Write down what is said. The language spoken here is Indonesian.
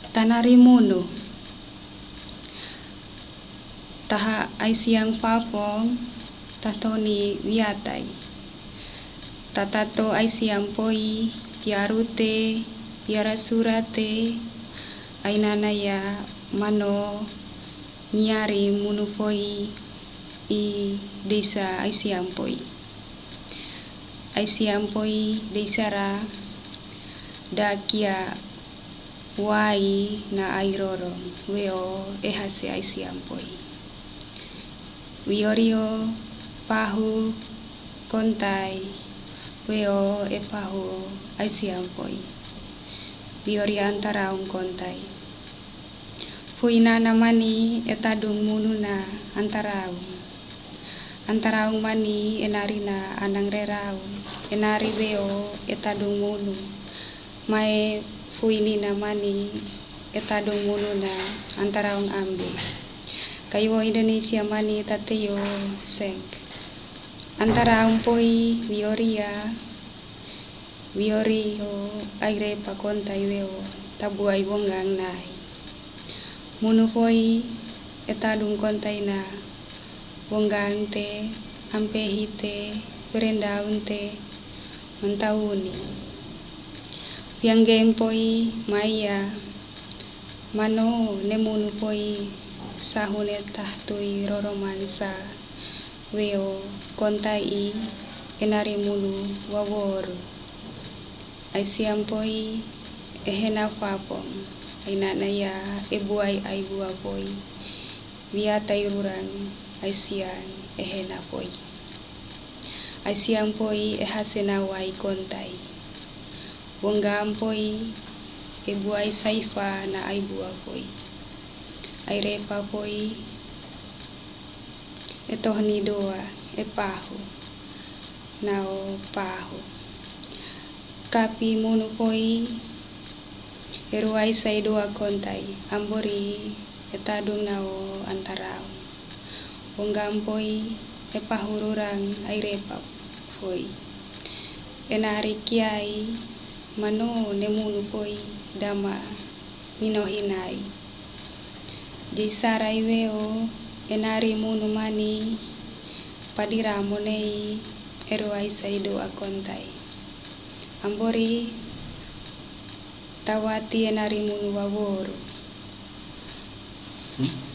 Tanarimuno taha ai siang papong tatoni wiatai tatato ai siang poi piarute piara surate ai nanaya mano nyari munu poi i desa ai siang poi desara dakia wai na airorong weo ehase ai siang poi wiorio pahu kontai weo e pahu ai siang poi wiori antaraung kontai puina namani etadung mununa antaraung mani enarina anang reraung enari weo etadung munu mae puini namani etadung mununa antaraung ambe kaiwo Indonesia mani tateyo seng antaraung poi wiorio aire pakontai weo tabuai wonggang nai munu poi etadung kontai na wonggang te ampehi te perendaun te mentauni pianggem poi maya mano nemunu poi sahune tahtui roromansa weo kontai enari munu waworu ai siam poi ehena papong aina naya ebuai ai bua poi wiatai rurang ai siang ehena poi ai siang poi ehasena wai kontai wonggam poi ebuai saifa na ai bua poi ai repa poi etohni doa epahu nao pahu kapi munu poi eruai sai doa kontai ambori etadung nao antarau wonggam poi epahururang ai repa poi enari kiai mano nemunu poi dama minohinai jisarai weo enari munu mani padiramonei eruai sai doa kontai ambori tawati enari munu waworu